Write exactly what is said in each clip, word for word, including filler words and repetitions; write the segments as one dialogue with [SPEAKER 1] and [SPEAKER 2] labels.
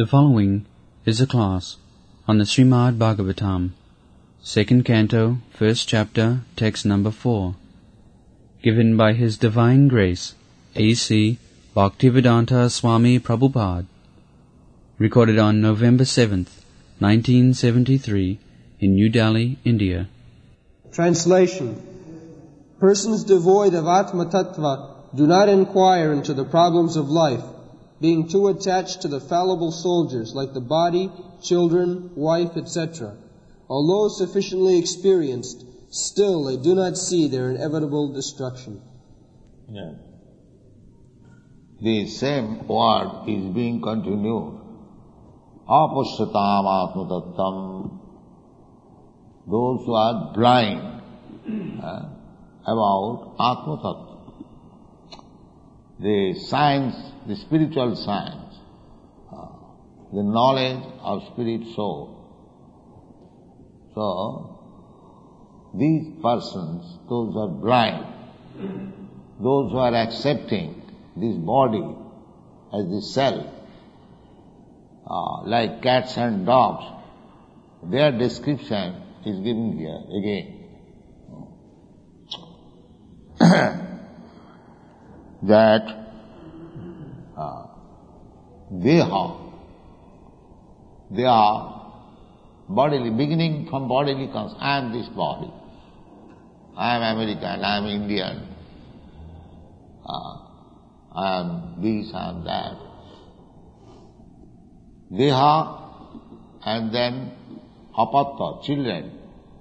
[SPEAKER 1] The following is a class on the Srimad Bhagavatam, second canto, first chapter, text number four, given by His Divine Grace, A C Bhaktivedanta Swami Prabhupada, recorded on November seventh, nineteen seventy-three, in New Delhi, India.
[SPEAKER 2] Translation. Persons devoid of Atma Tattva do not inquire into the problems of life, being too attached to the fallible soldiers like the body, children, wife, et cetera. Although sufficiently experienced, still they do not see their inevitable destruction.
[SPEAKER 3] Yeah. The same word is being continued. Apashyatam atma tattam. Those who are blind uh, about atma tattva. The science, the spiritual science, uh, the knowledge of spirit soul. So, these persons, those who are blind, those who are accepting this body as the self, uh, like cats and dogs, their description is given here again. That uh, they are, they are bodily, beginning from bodily comes, I am this body, I am American, I am Indian, uh, I am this, I am that. Deha and then apatta, children,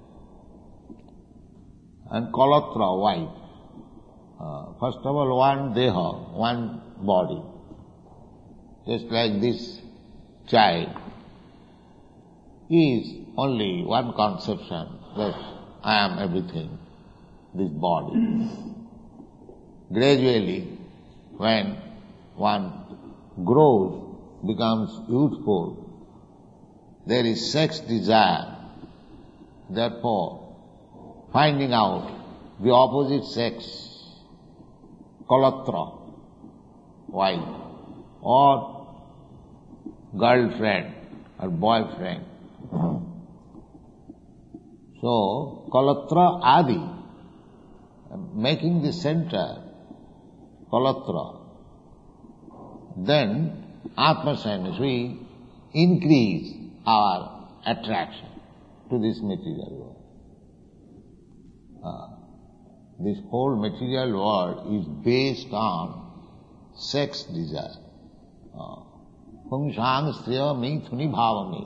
[SPEAKER 3] and kalatra, wife. Uh, first of all, one deha, one body. Just like this child is only one conception that I am everything, this body. Gradually, when one grows, becomes youthful, there is sex desire. Therefore, finding out the opposite sex, kalatra, wife, or girlfriend or boyfriend. So, kalatra adi, making the center, kalatra. Then, atma-sense, we increase our attraction to this material world. Uh, this whole material world is based on sex desire. Pungsang striya mithuni bhavami.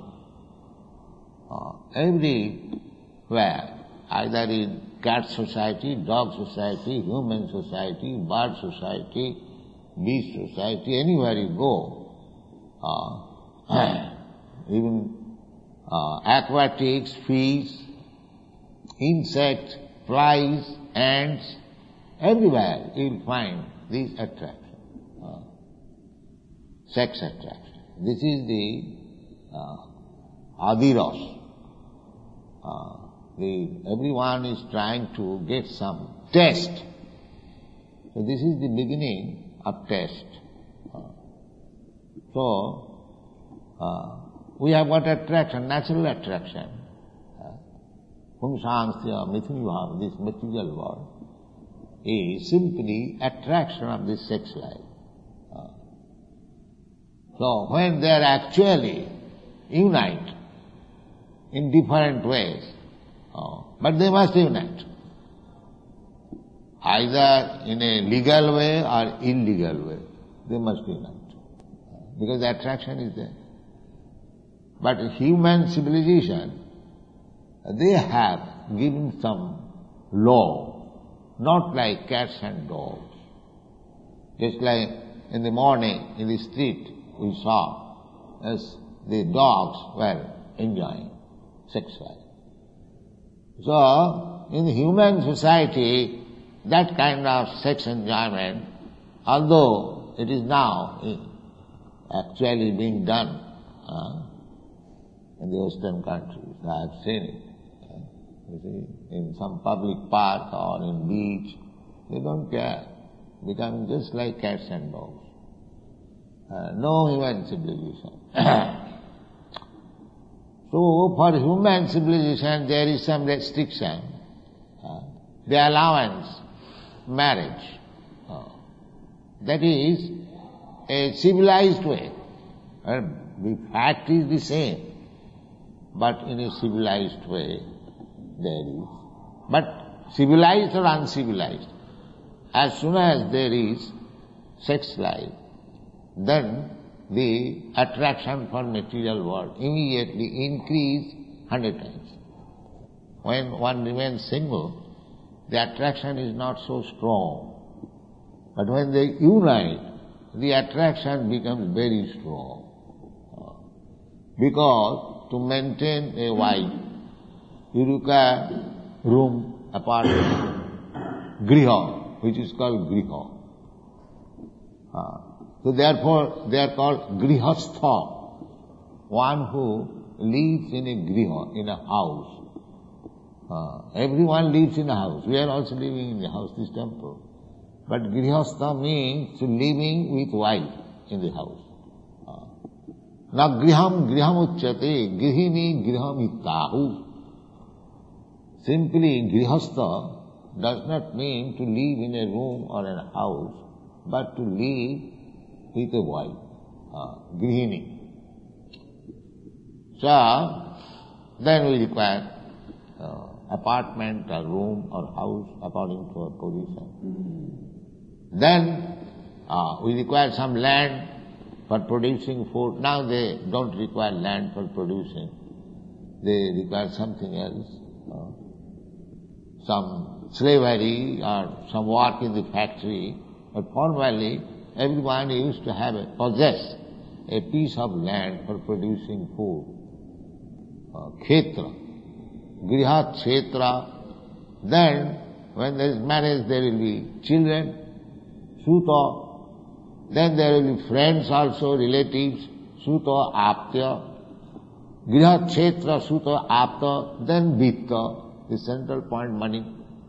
[SPEAKER 3] Everywhere, either in cat society, dog society, human society, bird society, beast society, anywhere you go, uh, even uh, aquatics, fish, insects, flies, ants, everywhere you will find this attraction, uh, sex attraction. This is the uh, adiras. Uh, the, everyone is trying to get some taste. So this is the beginning of taste. Uh, so, uh, we have got attraction, natural attraction. Pungsangstya mithuni, this material world, is simply attraction of this sex life. Uh, so when they are actually unite in different ways, uh, but they must unite, either in a legal way or illegal way, they must unite, because the attraction is there. But human civilization, they have given some law, not like cats and dogs. Just like in the morning, in the street, we saw as the dogs were enjoying sex life. So, in the human society, that kind of sex enjoyment, although it is now actually being done uh, in the Western countries, I have seen it. You see, in some public park or in beach, they don't care. Becoming just like cats and dogs. Uh, no human civilization. So, for human civilization there is some restriction. Uh, the allowance, marriage. Uh, that is a civilized way. Uh, the fact is the same, but in a civilized way there is. But civilized or uncivilized, as soon as there is sex life, then the attraction for material world immediately increase hundred times. When one remains single, the attraction is not so strong. But when they unite, the attraction becomes very strong. Because to maintain a wife, you require room, apartment, griha, which is called griha. Uh, so therefore they are called grihastha, one who lives in a griha, in a house. Uh, everyone lives in a house. We are also living in the house, this temple. But grihastha means living with wife in the house. Uh, now griham griham uchyate, grihini griham ittahu. Simply grihastha does not mean to live in a room or in a house, but to live with a wife, uh, grihini. So, then we require uh, apartment or room or house according to our position. Mm-hmm. Then uh, we require some land for producing food. Now they don't require land for producing. They require something else. Uh, some slavery or some work in the factory. But formerly, everyone used to have a, possess a piece of land for producing food. Uh, Khetra. Griha Kshetra. Then, when there is marriage, there will be children, Suta. Then there will be friends also, relatives, Suta, Aptya. Griha Kshetra, Suta, Apta. Then Vitta, the central point, money.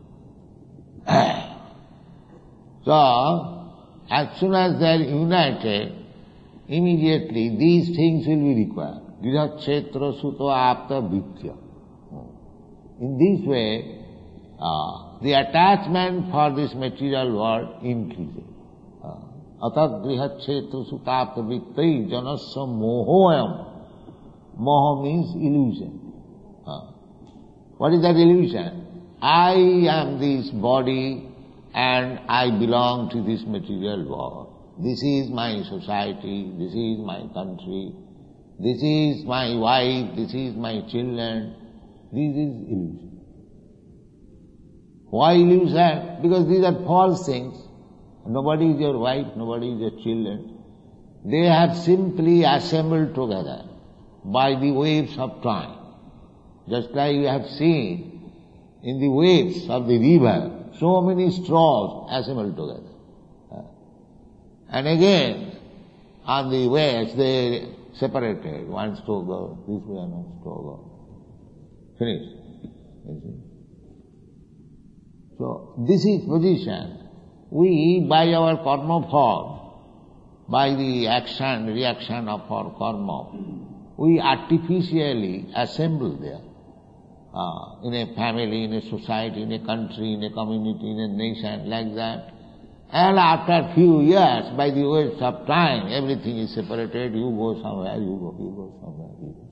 [SPEAKER 3] So, as soon as they are united, immediately these things will be required. Griha Kshetra, Suta, Apta, Vittya. In this way, uh, the attachment for this material world increases. Atat griha kshetra sutapta vittai janasya mohoyam. Moho means illusion. Uh, what is that illusion? I am this body and I belong to this material world. This is my society, this is my country, this is my wife, this is my children. This is illusion. Why illusion? Because these are false things. Nobody is your wife, nobody is your children. They have simply assembled together by the waves of time. Just like you have seen in the waves of the river, so many straws assembled together. And again, on the waves they separated. One straw goes, this way and one straw goes. Finished. So, this is position. We, by our karma form, by the action, reaction of our karma, we artificially assemble there. Uh, in a family, in a society, in a country, in a community, in a nation, like that. And after a few years, by the waves of time, everything is separated. You go somewhere, you go, you go somewhere, you go.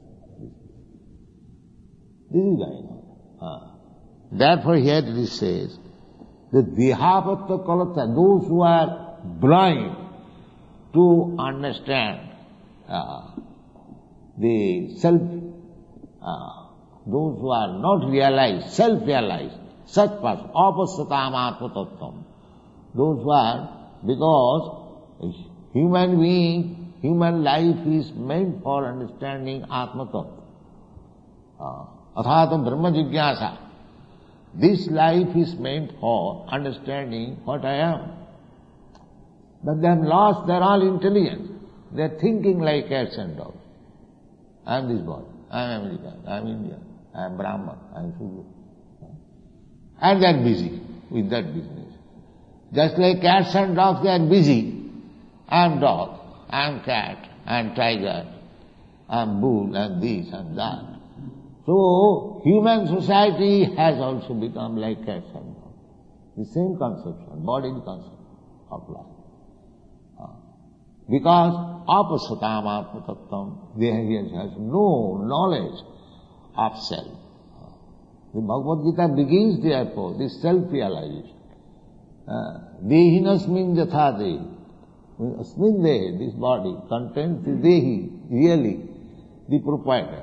[SPEAKER 3] This is going on. Uh, therefore here it says, the Dehavatta Kalata, those who are blind to understand uh, the self, uh, those who are not realized, self-realized, such person, apasatam atmatattvam, those who are, because human being, human life is meant for understanding atmatattva. Uh, Athatam Brahma Jigyasa. This life is meant for understanding what I am. But they have lost their all intelligence. They are thinking like cats and dogs. I am this body, I am American, I am Indian, I am Brahman, I am Shudra. And they are busy with that business. Just like cats and dogs, they are busy. I am dog. I am cat, I am tiger, I am bull, and this and that. So, human society has also become like cats and dogs. The same conception, bodily concept of life. Uh, because apasatam atmatattvam, he has no knowledge of self. Uh, the Bhagavad Gita begins therefore, this self-realization. Dehinasmin jatha dehi. Asmin dehi, this body, contains the dehi, really, the proprietor.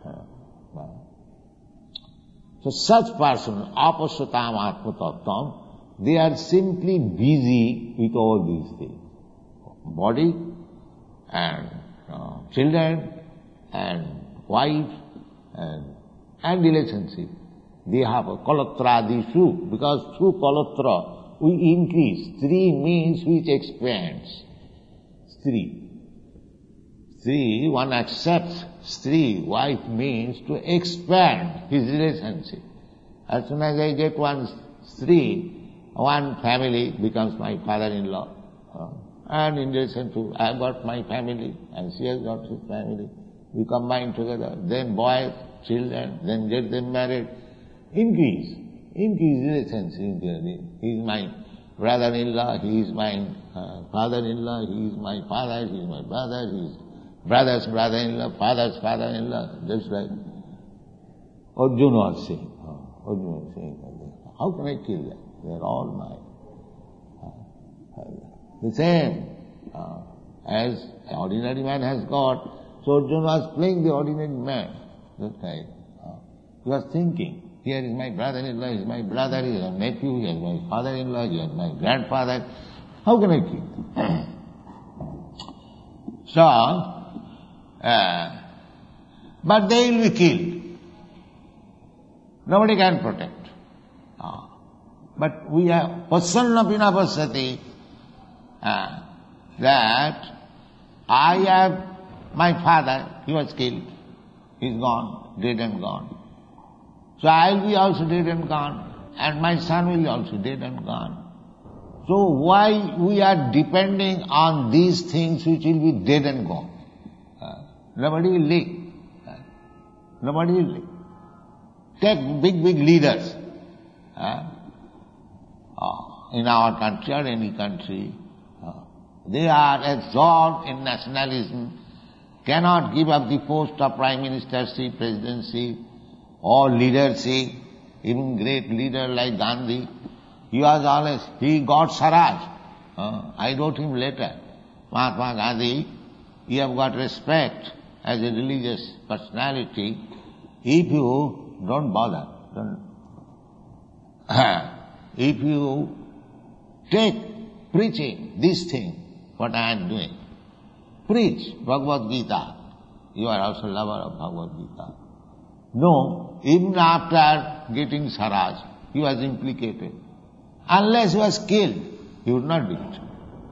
[SPEAKER 3] So such person, apasatam atmatattvam, they are simply busy with all these things. Body and uh, children and wife and, and relationship. They have a kalatradi, because through kalatra we increase. Three means which expands. Three. Three, one accepts three, wife means to expand his relationship. As soon as I get one three, one family becomes my father-in-law. Uh, and in relation to, I have got my family and she has got his family. We combine together. Then boys, children, then get them married. Increase. Increase relationship. He is my brother-in-law, he is my uh, father-in-law, he is my father, he is my brother, he is brother's brother-in-law, father's father-in-law, just like Arjuna was saying. Uh, Arjuna was saying, how can I kill them? They are all mine. Uh, the same uh, as an ordinary man has got. So Arjuna was playing the ordinary man. That time. Uh, he was thinking, here is my brother-in-law, he is my brother, he is my nephew, he is my father-in-law, he is my grandfather. How can I kill them? So, uh, but they will be killed. Nobody can protect. Uh, but we have pasanna pina pasati, uh, that I have my father, he was killed, he is gone, dead and gone. So I will be also dead and gone, and my son will be also dead and gone. So why we are depending on these things which will be dead and gone? Uh, nobody will live. Uh, nobody will live. Take big, big leaders uh, uh, in our country or any country. Uh, they are absorbed in nationalism, cannot give up the post of prime ministership, presidency, or leadership. Even great leader like Gandhi, he was always, he got Swaraj. Uh, I wrote him later. Mahatma Gandhi, you have got respect as a religious personality if you don't bother. Don't. If you take preaching this thing, what I am doing, preach Bhagavad Gita, you are also lover of Bhagavad Gita. No, even after getting Swaraj, he was implicated. Unless he was killed, he would not be it.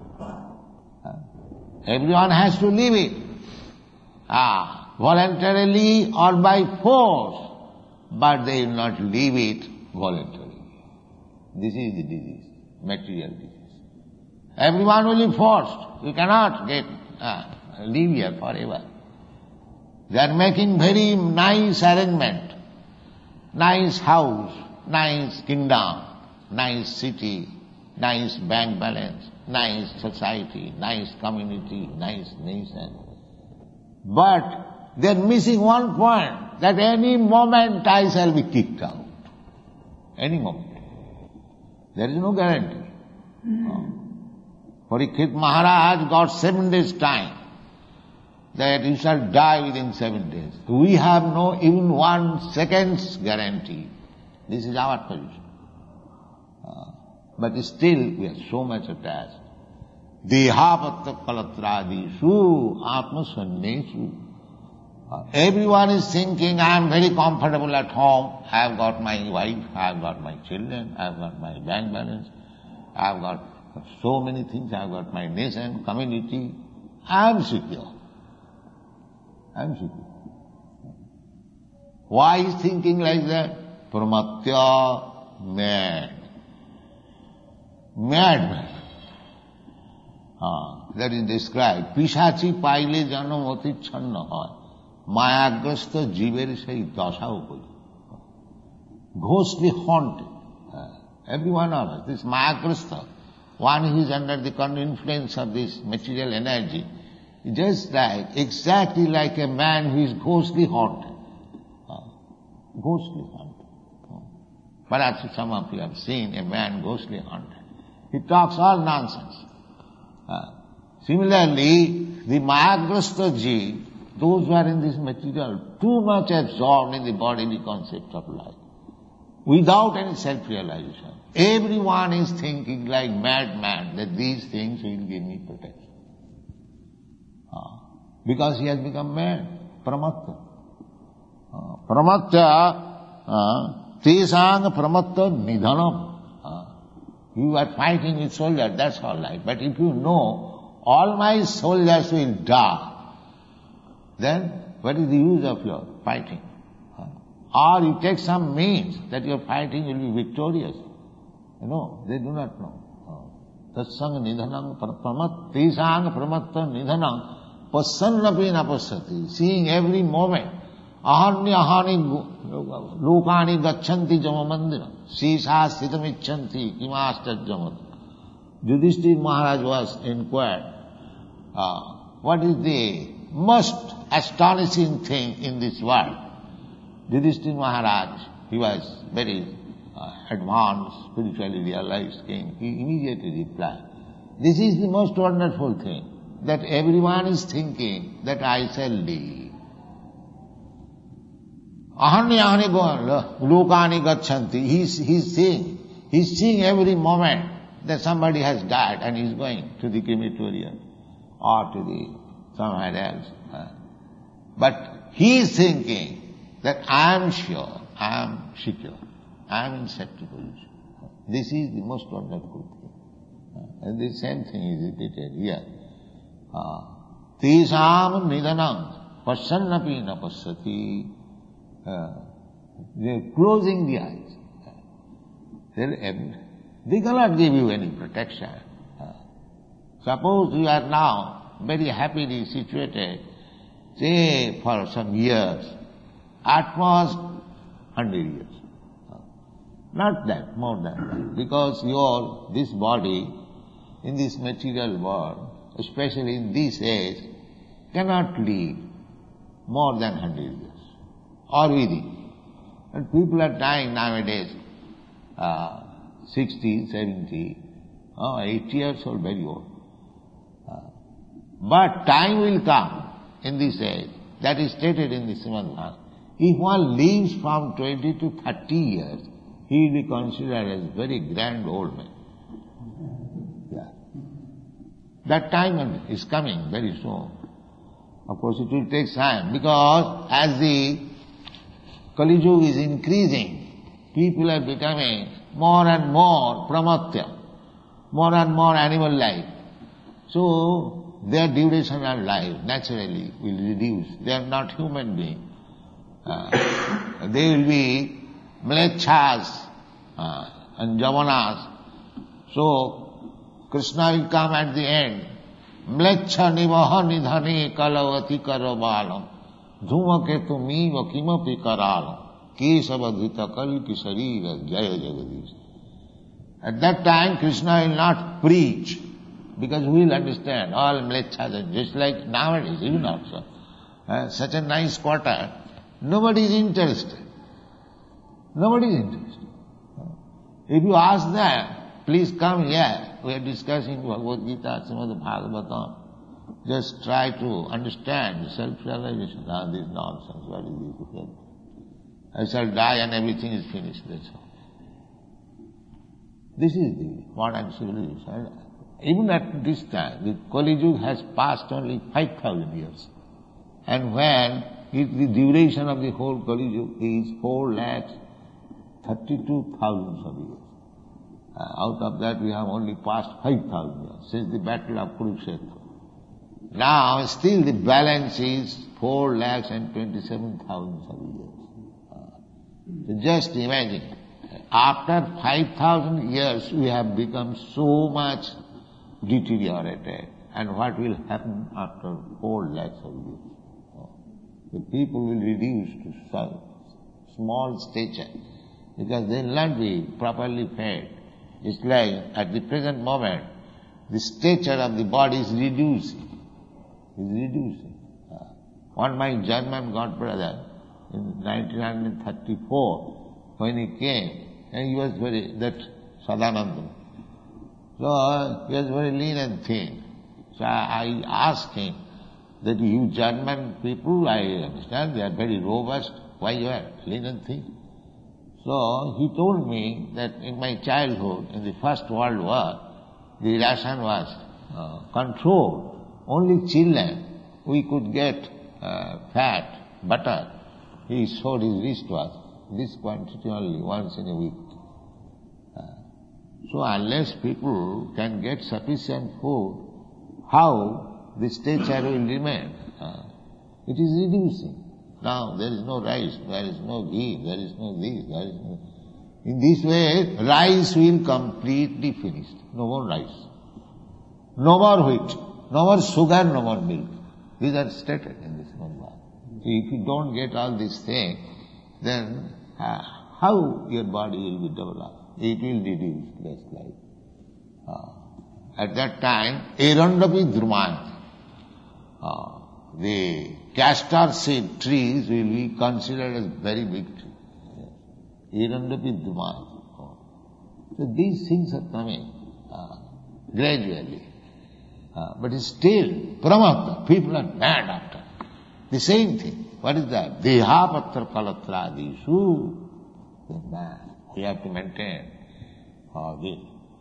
[SPEAKER 3] Everyone has to leave it. Ah, voluntarily or by force, but they will not leave it voluntarily. This is the disease, material disease. Everyone will be forced. You cannot get uh, live here forever. They are making very nice arrangement, nice house, nice kingdom, nice city, nice bank balance, nice society, nice community, nice nation. But they are missing one point, that any moment I shall be kicked out. Any moment. There is no guarantee. No. Parikshit Maharaj got seven days time, that you shall die within seven days. We have no even one second's guarantee. This is our position. Uh, but still we are so much attached. Dehapatta kalatradisu atmasannesu. Uh, everyone is thinking, I am very comfortable at home, I have got my wife, I have got my children, I have got my bank balance, I have got so many things, I have got my nation, community, I am secure. I am secure. Why is thinking like that? Pramatya, mad. Madman. Ah. that is described, Pishachi paile janam oti channa hoy, mayagrasta jiver sei dasha upoli. Ghostly haunted. Uh, every one of us, this mayagrasta, one who is under the influence of this material energy, just like, exactly like a man who is ghostly haunted. Uh, ghostly haunted. Uh, perhaps some of you have seen a man ghostly haunted. He talks all nonsense. Uh, similarly, the mayagrasta ji, those who are in this material, too much absorbed in the bodily concept of life, without any self-realization. Everyone is thinking like madman that these things will give me protection. Uh, because he has become mad, pramatta. Uh, pramatta, uh, tesang pramatta nidhanam. Uh, you are fighting with soldiers, that's all right. But if you know all my soldiers will die, then what is the use of your fighting? Uh, or you take some means that your fighting will be victorious. You know, they do not know. Tatsang nidhanam pramat, tesang pramatta nidhanam. Passannapi napassati, seeing every moment, ahani ahani lokani gacchanti jamamandira, sisa sthitamichanti kimastat jamat. Yudhishthira Maharaj was inquired, uh, what is the most astonishing thing in this world? Yudhishthira Maharaj, he was very uh, advanced, spiritually realized king, he immediately replied, this is the most wonderful thing, that everyone is thinking that I shall live. Ahani ahani lokani gacchanti. He's, he's seeing, he's seeing every moment that somebody has died and he's going to the crematorium or to the somewhere else. But he is thinking that I am sure, I am secure, I am in safety position. This is the most wonderful thing. And the same thing is repeated here. Tesam nidhanam passannapi napassati. They are closing the eyes. They cannot give you any protection. Suppose you are now very happily situated, say for some years, at most hundred years. Not that, more than that. Because your, this body, in this material world, especially in this age, cannot live more than hundred years, or within. And people are dying nowadays, uh, sixty, seventy, uh, eighty years old, very old. Uh, but time will come in this age, that is stated in the Srimad Bhagavatam. If one lives from twenty to thirty years, he will be considered as very grand old man. That time is coming very soon. Of course, it will take time because as the Kali Yuga is increasing, people are becoming more and more pramatya, more and more animal life. So, their duration of life naturally will reduce. They are not human beings. Uh, they will be mlechas uh, and javanas. So, Krishna will come at the end. Mlecha nivaha nidhani kalavati karabalam. Dhumaketu miva kimapi karalam. Kesavadhita kalki sarira jaya jagadish. At that time, Krishna will not preach, because we will understand all mlechas are just like nowadays, even also. Uh, such a nice quarter, nobody is interested. Nobody is interested. If you ask them, please come here, we are discussing Bhagavad Gita, Srimad Bhagavatam. Just try to understand self-realization. Ah, this nonsense, what is this? I shall die and everything is finished, that's all. This is the modern civilization. Even at this time, the Kali Yuga has passed only five thousand years. And when it, the duration of the whole Kali Yuga is four lakhs thirty-two thousands of years. Uh, out of that we have only passed five thousand years since the battle of Kurukshetra. Now still the balance is four lakhs and twenty-seven thousands of years. Uh, so just imagine, after five thousand years we have become so much deteriorated And what will happen after four lakhs of years? The people will reduce to some small stature because they will not be properly fed. It's like at the present moment, the stature of the body is reducing. Is reducing. One my German god brother in nineteen thirty-four, when he came, and he was very, that Sadananda. So he was very lean and thin. So I asked him that you German people, I understand, they are very robust, why you are lean and thin? So he told me that in my childhood, in the First World War, the ration was uh, controlled. Only children, we could get uh, fat, butter. He showed his wristwatch, this quantity only, once in a week. Uh, so unless people can get sufficient food, how the stature will remain? Uh, it is reducing. Now there is no rice, there is no ghee, there is no this, there is no... In this way, rice will completely finish. No more rice. No more wheat. No more sugar, no more milk. These are stated in this Mantra. If you don't get all these things, then uh, how your body will be developed? It will reduce less life. Uh, at that time, Erandapi Dhruman, uh, the castor seed trees will be considered as very big trees. Erandapi Dhruman. So these things are coming uh, gradually. Uh, but still, Pramakta, people are mad after. The same thing. What is that? Dehapatra kalatrādīšu. They're mad. We have to maintain uh, the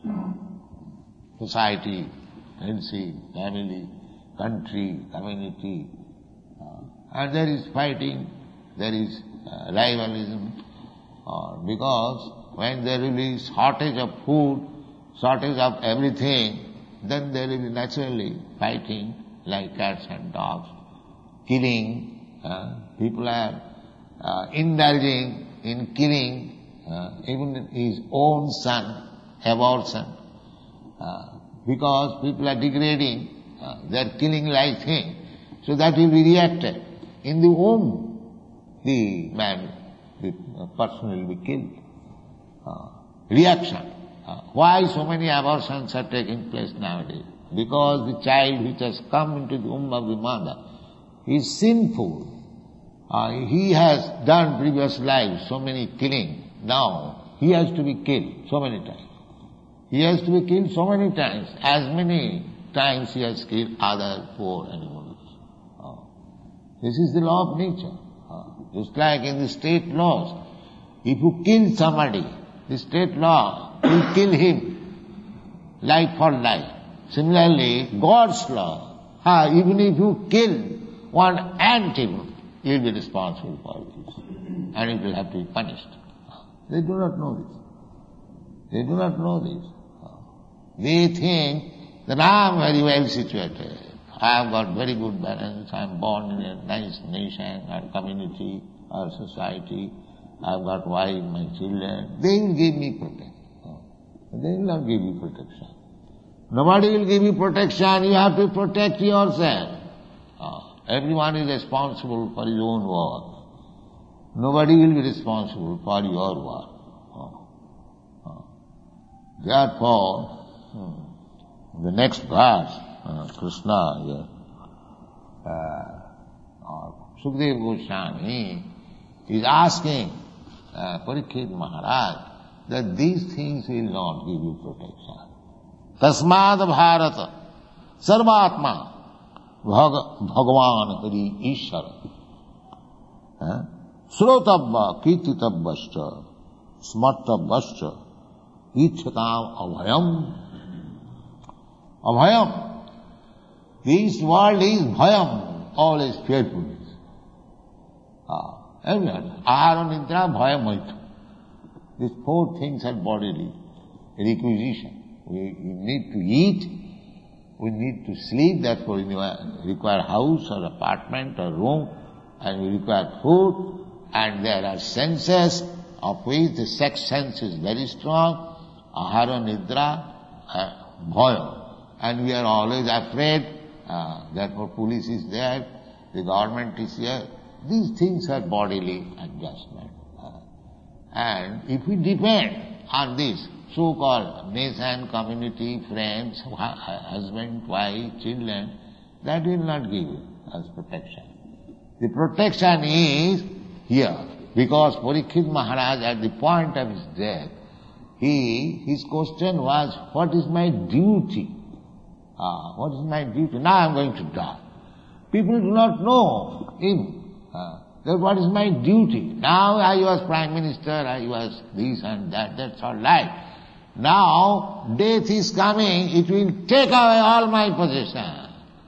[SPEAKER 3] society, friendship, family, country, community. Uh, and there is fighting, there is uh, rivalism. Uh, because when there will be shortage of food, shortage of everything, then there will be naturally fighting like cats and dogs, killing. Uh, people are uh, indulging in killing uh, even his own son, abortion, uh, because people are degrading, uh, they are killing like thing. So that will be reacted. In the womb, the man, the person will be killed. Uh, reaction. Uh, why so many abortions are taking place nowadays? Because the child which has come into the womb of the mother is sinful. Uh, he has done previous lives so many killing. Now he has to be killed so many times. He has to be killed so many times, as many times he has killed other poor animals. Uh, this is the law of nature. Uh, just like in the state laws, if you kill somebody, the state law will kill him life for life. Similarly, God's law, uh, even if you kill one ant, you will be responsible for this, and it will have to be punished. They do not know this. They do not know this. They think that I am very well situated. I have got very good balance. I am born in a nice nation or community or society. I have got wife, my children. They will give me protection. They will not give you protection. Nobody will give you protection. You have to protect yourself. Everyone is responsible for his own work. Nobody will be responsible for your work. Therefore, the next verse, uh, Krishna here, uh, Sukadeva Goswami is asking uh, Parikshit Maharaj that these things will not give you protection. Tasmad Bharata Sarvatma Bhag, Bhagavan Hari Ishara Srotabba Kirtitabbascha Smartabbascha Ichhatam Abhayam Abhayam. This world is bhayam, all is fearfulness. Ah, everyone. Ahara nidra bhayam maita. These four things are bodily requisition. We, we need to eat, we need to sleep, therefore we require house or apartment or room, and we require food, and there are senses, of which the sex sense is very strong. Ahara nidra uh, bhayam. and we are always afraid, uh, therefore police is there, the government is here. These things are bodily adjustment. Uh, and if we depend on this so-called nation, community, friends, husband, wife, children, that will not give us protection. The protection is here, because Parikshit Maharaj, at the point of his death, he, his question was, what is my duty? Ah, what is my duty? Now I am going to die. People do not know him. Ah, that what is my duty? Now I was Prime Minister, I was this and that, that's all right. Now death is coming, it will take away all my possessions.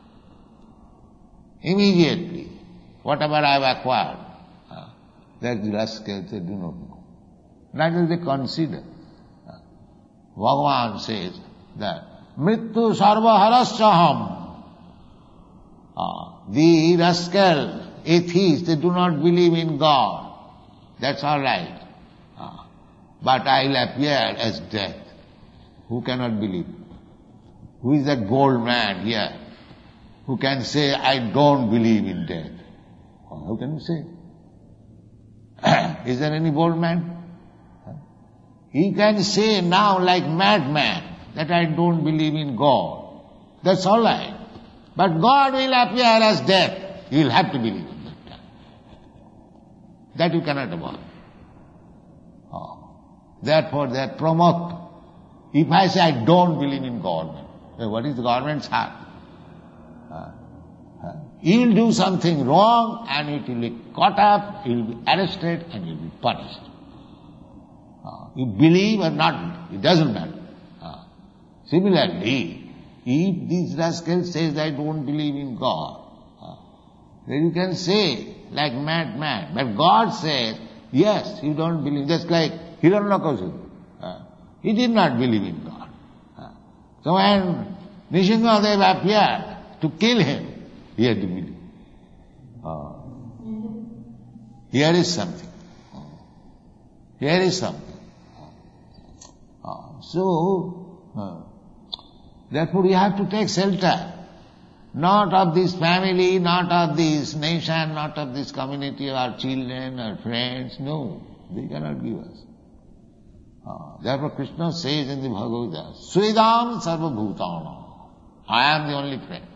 [SPEAKER 3] Immediately, whatever I have acquired, uh, that the rascals, they do not know. Neither they consider. Uh, Bhagavan says that, Mrityu sarvaharasya uh, the rascal, atheists, they do not believe in God. That's all right. Uh, but I will appear as death. Who cannot believe? Who is that bold man here who can say, I don't believe in death? How can you say? Is there any bold man? He can say now like madman that I don't believe in God. That's all right. But God will appear as death. You will have to believe in that time. That you cannot avoid. Oh. Therefore they are promoted. If I say I don't believe in government, what is the government's heart? Uh, uh, he will do something wrong and it will be caught up, he will be arrested and he will be punished. Uh, you believe or not, it doesn't matter. Uh, similarly, if this rascal says I don't believe in God, uh, then you can say like madman. But God says, yes, you don't believe. Just like Hiranyakashipu. Uh, he did not believe in God. Uh, so when Nrsimhadev appeared to kill him, he had to believe. Uh, here is something. Uh, here is something. Uh, so, uh, therefore you have to take shelter. Not of this family, not of this nation, not of this community, our children, our friends. No, they cannot give us. Uh, therefore Krishna says in the Bhagavad Gita, Sridam sarva bhutana. I am the only friend.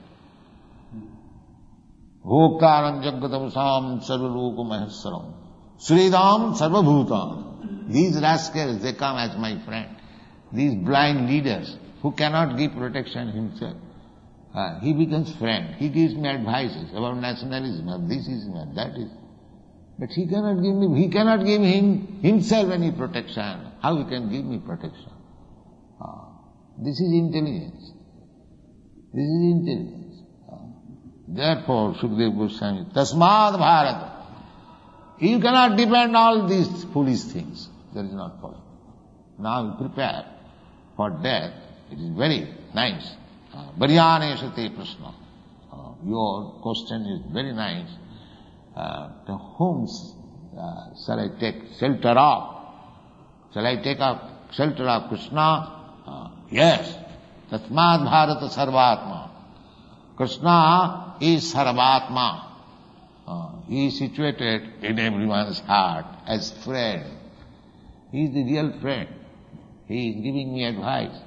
[SPEAKER 3] Bhoktaram jagatamasam sarva loka maheswaram. Sridam sarva bhutana. These rascals, they come as my friend. These blind leaders who cannot give protection himself. Uh, he becomes friend. He gives me advices about nationalism, this is not, that is. But he cannot give me, he cannot give him himself any protection. How he can give me protection? Uh, this is intelligence. This is intelligence. Uh, therefore, Sukadeva Goswami, Tasmad Bharata. You cannot depend on all these foolish things. That is not possible. Now you prepare for death. It is very nice. Varyaneshate Prashna. Uh, your question is very nice. Uh, to whom uh, shall I take shelter of? Shall I take up shelter of Krishna? Uh, yes. Tasmad Bharata Sarvatma. Krishna is Sarvatma. Uh, he is situated in everyone's heart as friend. He is the real friend. He is giving me advice.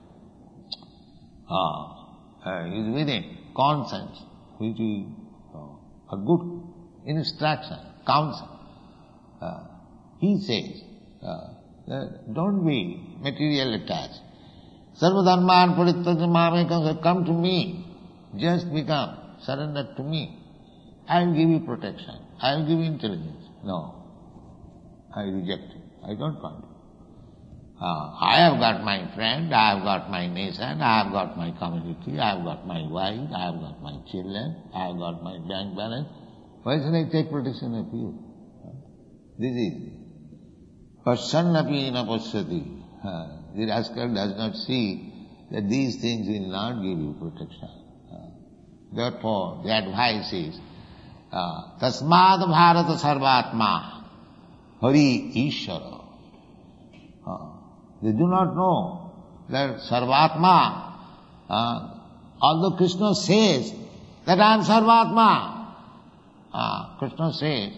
[SPEAKER 3] Uh, uh, he is within conscience, which is uh, a good instruction, counsel. Uh, he says, uh, that don't be material attached. Sarvadharman parityajya come to me, just become, surrender to me. I will give you protection, I will give you intelligence. No, I reject it, I don't want it. Uh, I have got my friend, I have got my nation, I have got my community, I have got my wife, I have got my children, I have got my bank balance. Why should I take protection of you? This is Pasyannapi na pasyati. The rascal does not see that these things will not give you protection. Therefore, the advice is, Tasmad Bharata Sarvatma Hari Ishara. They do not know that Sarvatma Uh, although Krishna says that I am Sarvatma, uh, Krishna says,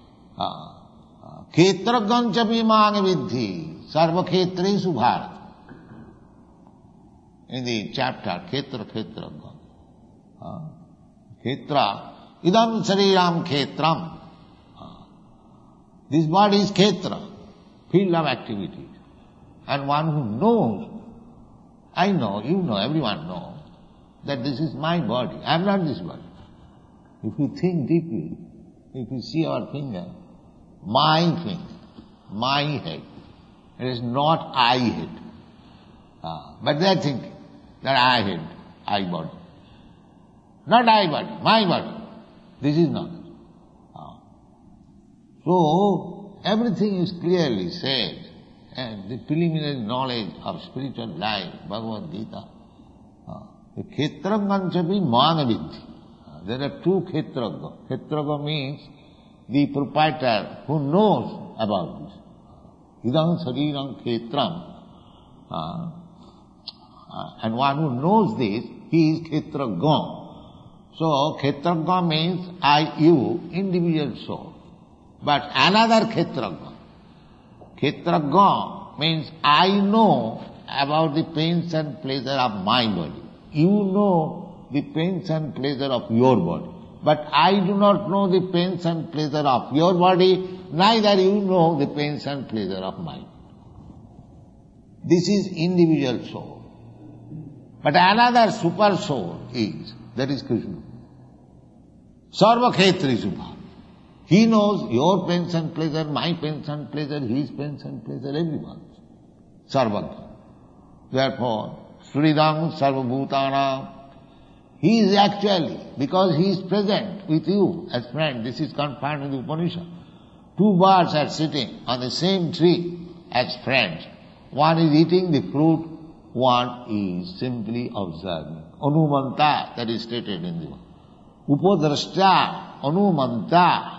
[SPEAKER 3] Khetragam cha vimang vidhi sarva khetresu bharat. In the chapter, Khetra Khetragam. Uh, Khetra, idam sariram khetram. Uh, this body is Khetra, field of activity. And one who knows, I know, you know, everyone knows, that this is my body. I am not this body. If you think deeply, if you see our finger, my finger, my head, it is not I head. Ah, but they are thinking that I head, I body. Not I body, my body. This is not. Ah. So, everything is clearly said. And the preliminary knowledge of spiritual life, Bhagavad Gita, uh, the Khetragam chapi manavidhi. Uh, there are two Khetraga. Khetraga means the proprietor who knows about this. Idam sarirang Khetram. Uh, uh, and one who knows this, he is Khetraga. So, Khetraga means I, you, individual soul. But another Khetraga. Khetraga means I know about the pains and pleasure of my body. You know the pains and pleasure of your body. But I do not know the pains and pleasure of your body, neither you know the pains and pleasure of mine. This is individual soul. But another super soul is, that is Krishna. Sarva Khetri Subha. He knows your pains and pleasure, my pains and pleasure, his pains and pleasure, everyone's. Sarvatra. Therefore, Sridam Sarvabhutana. He is actually, because he is present with you as friend, this is confirmed in the Upanishad. Two birds are sitting on the same tree as friends. One is eating the fruit, one is simply observing. Anumanta, that is stated in the Upadrashta, Anumanta.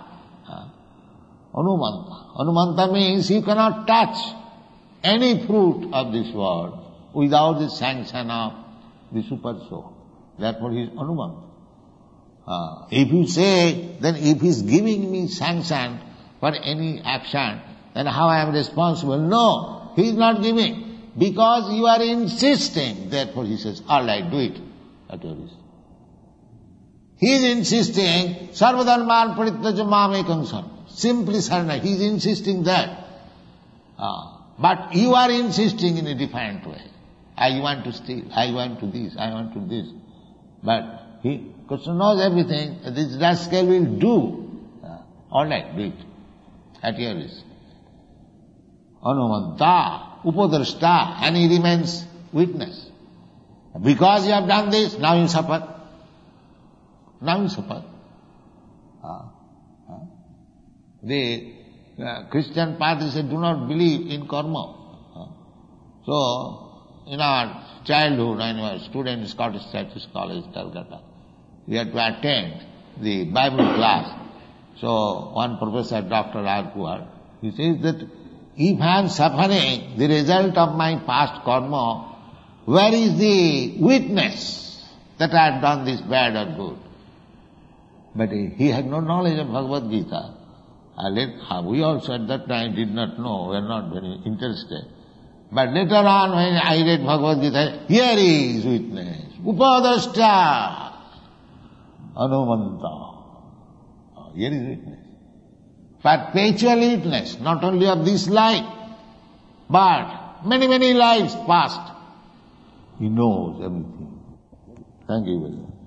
[SPEAKER 3] Anumanta. Anumanta means you cannot touch any fruit of this world without the sanction of the super soul. Therefore he is Anumanta. Uh, if you say, then if he is giving me sanction for any action, then how I am responsible? No, he is not giving. Because you are insisting, therefore he says, all right, do it at your risk. He is insisting, sarvadharman parityaja mamekam sarva. Simply surrender. He is insisting that. Uh, but you are insisting in a different way. I want to steal, I want to this, I want to this. But he, Krishna knows everything, this rascal will do. Uh, all right, do it. At your risk. Anumanta, upadrashta, and he remains witness. Because you have done this, now you suffer. Now you suffer. Uh, uh. The uh, Christian party said, do not believe in karma. Uh, so, in our childhood, when we were students in Scottish Churches College, Calcutta, we had to attend the Bible class. So, one professor, Doctor Arkuar, he says that if I am suffering the result of my past karma, where is the witness that I have done this bad or good? But he, he had no knowledge of Bhagavad Gita. We also at that time did not know, we were not very interested. But later on when I read Bhagavad Gita, here is witness. Upadrashta, Anumanta. Here is witness. Perpetual witness, not only of this life, but many, many lives past. He knows everything. Thank you very much.